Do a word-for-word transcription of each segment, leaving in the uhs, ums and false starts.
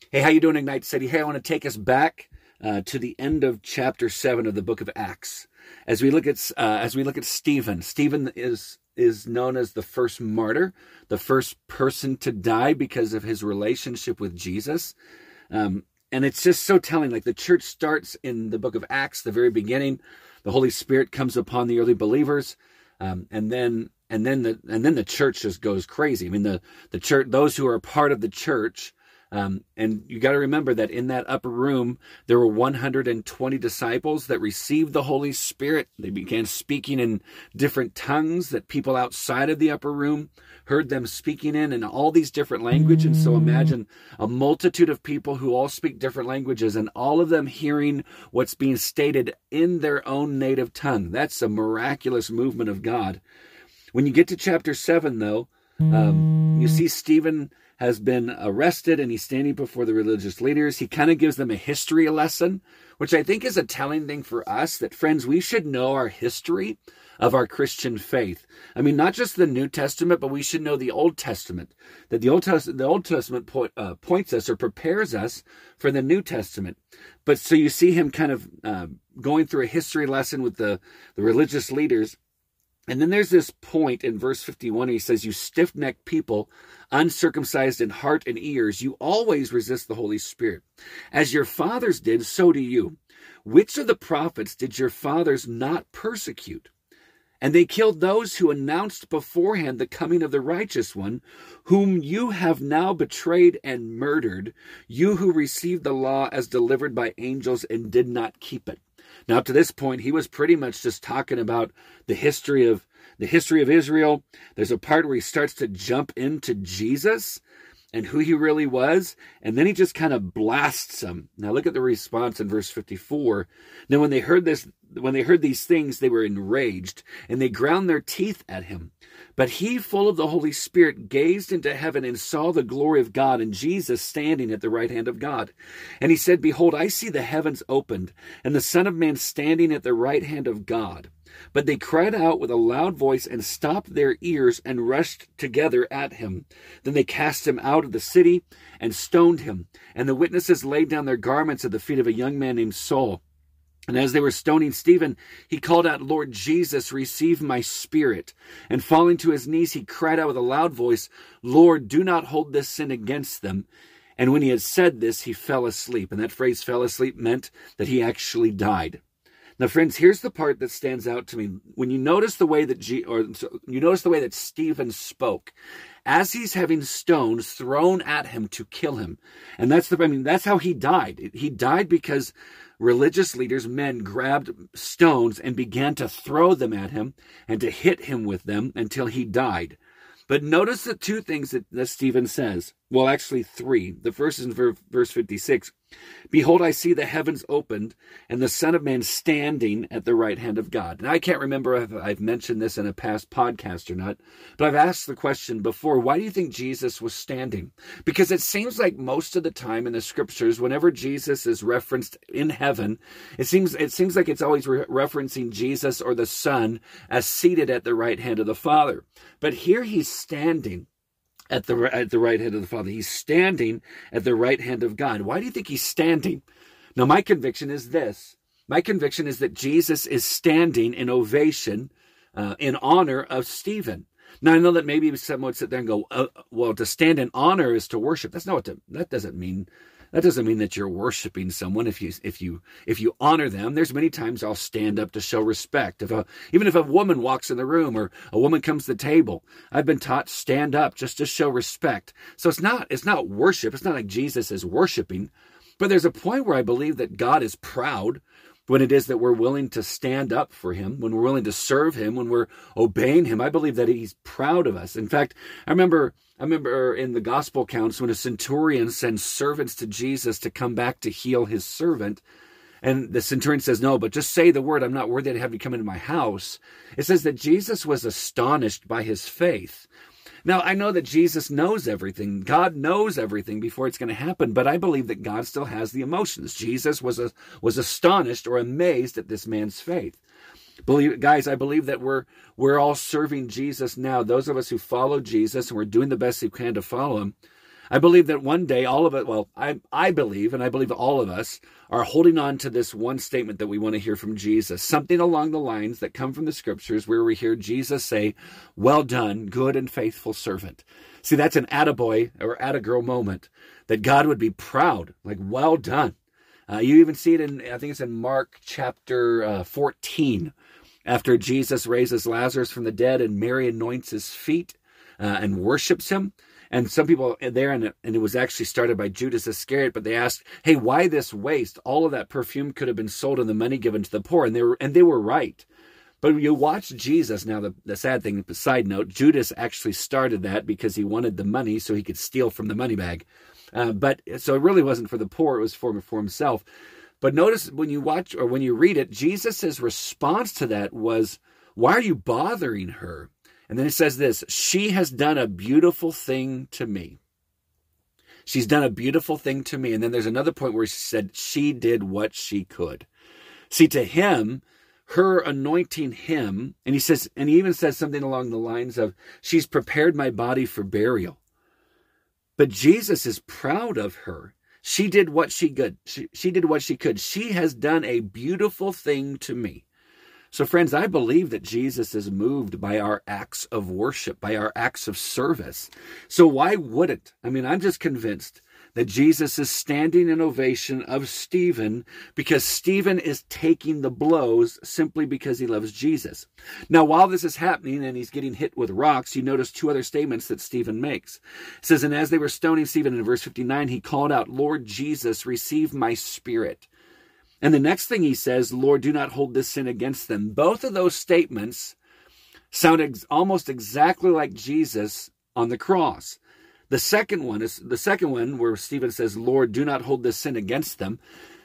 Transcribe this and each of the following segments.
Hey, how you doing, Ignite City? Hey, I want to take us back uh, to the end of chapter seven of the book of Acts. As we look at uh, as we look at Stephen, Stephen is is known as the first martyr, the first person to die because of his relationship with Jesus. Um, and it's just so telling. Like, the church starts in the book of Acts, the very beginning. The Holy Spirit comes upon the early believers, um, and then and then the and then the church just goes crazy. I mean, the the church, those who are a part of the church. Um, and you got to remember that in that upper room, there were one hundred twenty disciples that received the Holy Spirit. They began speaking in different tongues that people outside of the upper room heard them speaking in, in all these different languages. And so imagine a multitude of people who all speak different languages and all of them hearing what's being stated in their own native tongue. That's a miraculous movement of God. When you get to chapter seven, though, um, you see Stephen has been arrested and he's standing before the religious leaders. He kind of gives them a history lesson, which I think is a telling thing for us, that, friends, we should know our history of our Christian faith. I mean, not just the New Testament, but we should know the Old Testament. That the Old, Test- the Old Testament point, uh, points us or prepares us for the New Testament. But so you see him kind of uh, going through a history lesson with the, the religious leaders. And then there's this point in verse fifty-one, he says, "You stiff-necked people, uncircumcised in heart and ears, you always resist the Holy Spirit. As your fathers did, so do you. Which of the prophets did your fathers not persecute? And they killed those who announced beforehand the coming of the righteous one, whom you have now betrayed and murdered, you who received the law as delivered by angels and did not keep it." Now, up to this point, he was pretty much just talking about the history of the history of Israel. There's a part where he starts to jump into Jesus and who he really was, and then he just kind of blasts them. Now, look at the response in verse fifty-four. Now, when they heard this, when they heard these things, they were enraged, and they ground their teeth at him. But he, full of the Holy Spirit, gazed into heaven and saw the glory of God and Jesus standing at the right hand of God. And he said, "Behold, I see the heavens opened, and the Son of Man standing at the right hand of God." But they cried out with a loud voice and stopped their ears and rushed together at him. Then they cast him out of the city and stoned him. And the witnesses laid down their garments at the feet of a young man named Saul. And as they were stoning Stephen, he called out, "Lord Jesus, receive my spirit." And falling to his knees, he cried out with a loud voice, "Lord, do not hold this sin against them." And when he had said this, he fell asleep. And that phrase, "fell asleep," meant that he actually died. Now, friends, here's the part that stands out to me. When you notice the way that G, or you notice the way that Stephen spoke, as he's having stones thrown at him to kill him, and that's the I mean that's how he died. He died because religious leaders, men, grabbed stones and began to throw them at him and to hit him with them until he died. But notice the two things that, that Stephen says. Well, actually three. The first is in verse fifty-six. "Behold, I see the heavens opened, and the Son of Man standing at the right hand of God." Now, I can't remember if I've mentioned this in a past podcast or not, but I've asked the question before, why do you think Jesus was standing? Because it seems like most of the time in the scriptures, whenever Jesus is referenced in heaven, it seems it seems like it's always re- referencing Jesus or the Son as seated at the right hand of the Father. But here he's standing at the at the right hand of the Father. He's standing at the right hand of God. Why do you think he's standing? Now, my conviction is this. My conviction is that Jesus is standing in ovation, uh, in honor of Stephen. Now, I know that maybe someone would sit there and go, uh, well, to stand in honor is to worship. That's not what to, that doesn't mean. That doesn't mean that you're worshiping someone if you if you if you honor them. There's many times I'll stand up to show respect. If a even if a woman walks in the room or a woman comes to the table, I've been taught stand up just to show respect. So it's not it's not worship. It's not like Jesus is worshiping, but there's a point where I believe that God is proud when it is that we're willing to stand up for him, when we're willing to serve him, when we're obeying him. I believe that he's proud of us. In fact, I remember I remember in the gospel accounts when a centurion sends servants to Jesus to come back to heal his servant, and the centurion says, "No, but just say the word. I'm not worthy to have you come into my house." It says that Jesus was astonished by his faith. Now, I know that Jesus knows everything. God knows everything before it's going to happen, but I believe that God still has the emotions. Jesus was a, was astonished or amazed at this man's faith. Believe, guys, I believe that we're we're all serving Jesus now. Those of us who follow Jesus and we're doing the best we can to follow him, I believe that one day all of it, well, I, I believe, and I believe all of us are holding on to this one statement that we want to hear from Jesus, something along the lines that come from the scriptures where we hear Jesus say, well done, good and faithful servant. See, that's an attaboy or attagirl moment that God would be proud, like, well done. Uh, you even see it in, I think it's in Mark chapter uh, fourteen, after Jesus raises Lazarus from the dead and Mary anoints his feet uh, and worships him. And some people there, and it, and it was actually started by Judas Iscariot, but they asked, hey, why this waste? All of that perfume could have been sold and the money given to the poor. And they were, and they were right. But you watch Jesus. Now, the, the sad thing, the side note, Judas actually started that because he wanted the money so he could steal from the money bag. Uh, but so it really wasn't for the poor. It was for, for himself. But notice when you watch or when you read it, Jesus' response to that was, why are you bothering her? And then it says this, she has done a beautiful thing to me. She's done a beautiful thing to me. And then there's another point where he said she did what she could. See, to him, her anointing him, and he says, and he even says something along the lines of, she's prepared my body for burial. But Jesus is proud of her. She did what she could. She, she did what she could. She has done a beautiful thing to me. So friends, I believe that Jesus is moved by our acts of worship, by our acts of service. So why wouldn't? I mean, I'm just convinced that Jesus is standing in ovation of Stephen because Stephen is taking the blows simply because he loves Jesus. Now, while this is happening and he's getting hit with rocks, you notice two other statements that Stephen makes. It says, and as they were stoning Stephen in verse fifty-nine, he called out, Lord Jesus, receive my spirit. And the next thing he says, Lord, do not hold this sin against them. Both of those statements sound ex- almost exactly like Jesus on the cross. The second one is the second one where Stephen says, Lord, do not hold this sin against them.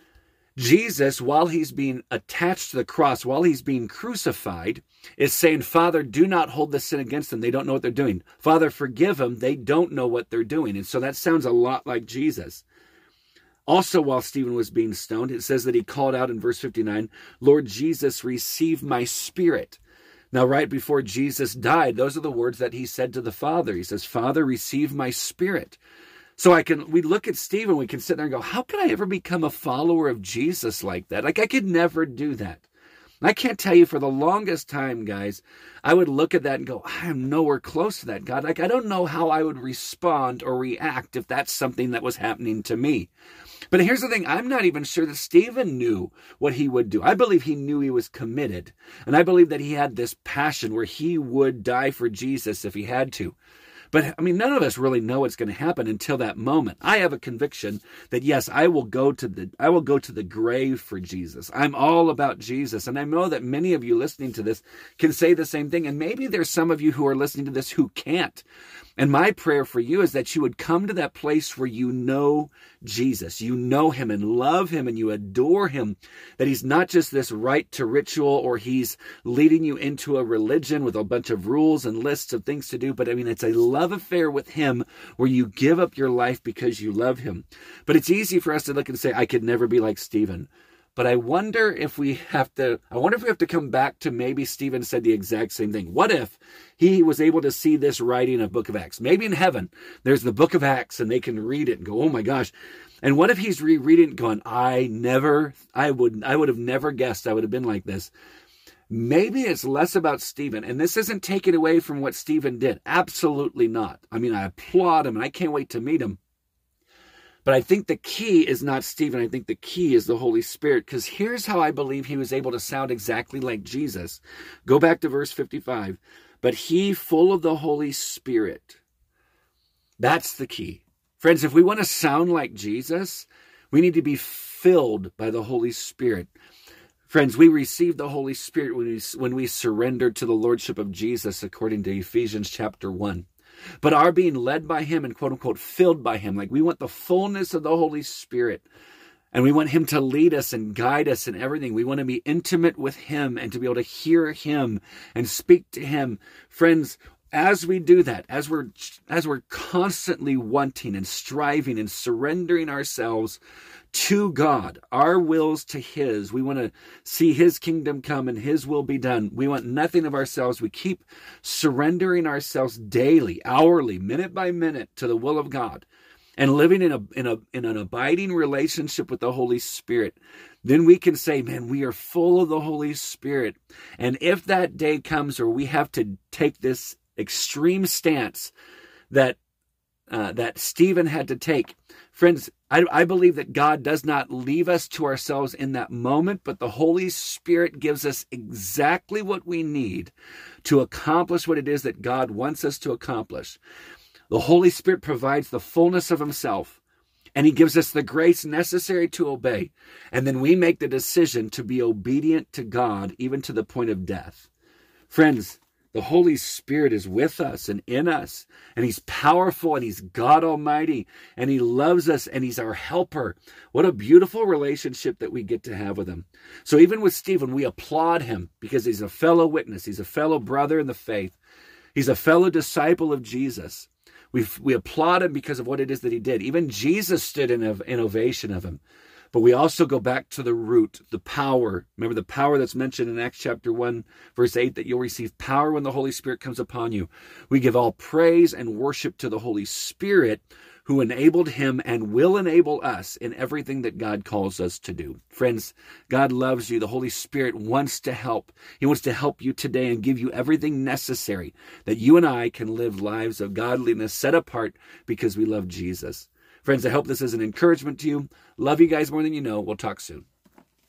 Jesus, while he's being attached to the cross, while he's being crucified, is saying, Father, do not hold this sin against them. They don't know what they're doing. Father, forgive them. They don't know what they're doing. And so that sounds a lot like Jesus. Also, while Stephen was being stoned, it says that he called out in verse fifty-nine, Lord Jesus, receive my spirit. Now, right before Jesus died, those are the words that he said to the Father. He says, Father, receive my spirit. So I can, we look at Stephen, we can sit there and go, how could I ever become a follower of Jesus like that? Like, I could never do that. I can't tell you, for the longest time, guys, I would look at that and go, I am nowhere close to that, God. Like, I don't know how I would respond or react if that's something that was happening to me. But here's the thing. I'm not even sure that Stephen knew what he would do. I believe he knew he was committed. And I believe that he had this passion where he would die for Jesus if he had to. But, I mean, none of us really know what's going to happen until that moment. I have a conviction that, yes, I will go to the I will go to the grave for Jesus. I'm all about Jesus. And I know that many of you listening to this can say the same thing. And maybe there's some of you who are listening to this who can't. And my prayer for you is that you would come to that place where you know Jesus. You know him and love him and you adore him. That he's not just this rite to ritual or he's leading you into a religion with a bunch of rules and lists of things to do. But I mean, it's a love affair with him where you give up your life because you love him. But it's easy for us to look and say, I could never be like Stephen. But I wonder if we have to, I wonder if we have to come back to maybe Stephen said the exact same thing. What if he was able to see this writing of Book of Acts? Maybe in heaven, there's the Book of Acts and they can read it and go, oh my gosh. And what if he's rereading it going, I never, I would, I would have never guessed I would have been like this. Maybe it's less about Stephen. And this isn't taken away from what Stephen did. Absolutely not. I mean, I applaud him and I can't wait to meet him. But I think the key is not Stephen. I think the key is the Holy Spirit. Because here's how I believe he was able to sound exactly like Jesus. Go back to verse fifty-five. But he, full of the Holy Spirit. That's the key. Friends, if we want to sound like Jesus, we need to be filled by the Holy Spirit. Friends, we receive the Holy Spirit when we, when we surrender to the Lordship of Jesus, according to Ephesians chapter one. But our being led by him and quote unquote filled by him, like we want the fullness of the Holy Spirit and we want him to lead us and guide us in everything. We want to be intimate with him and to be able to hear him and speak to him. Friends, as we do that, as we're, as we're constantly wanting and striving and surrendering ourselves to God, our wills to his. We want to see his kingdom come and his will be done. We want nothing of ourselves. We keep surrendering ourselves daily, hourly, minute by minute to the will of God. and living in a in a in an abiding relationship with the Holy Spirit, then we can say, man, we are full of the Holy Spirit. And if that day comes where we have to take this extreme stance that uh, that Stephen had to take, friends, I, I believe that God does not leave us to ourselves in that moment, but the Holy Spirit gives us exactly what we need to accomplish what it is that God wants us to accomplish. The Holy Spirit provides the fullness of himself, and he gives us the grace necessary to obey. And then we make the decision to be obedient to God, even to the point of death. Friends, the Holy Spirit is with us and in us, and he's powerful, and he's God Almighty, and he loves us, and he's our helper. What a beautiful relationship that we get to have with him. So even with Stephen, we applaud him because he's a fellow witness. He's a fellow brother in the faith. He's a fellow disciple of Jesus. We we applaud him because of what it is that he did. Even Jesus stood in an ovation of him. But we also go back to the root, the power. Remember the power that's mentioned in Acts chapter one, verse eight, that you'll receive power when the Holy Spirit comes upon you. We give all praise and worship to the Holy Spirit, who enabled him and will enable us in everything that God calls us to do. Friends, God loves you. The Holy Spirit wants to help. He wants to help you today and give you everything necessary that you and I can live lives of godliness set apart because we love Jesus. Friends, I hope this is an encouragement to you. Love you guys more than you know. We'll talk soon.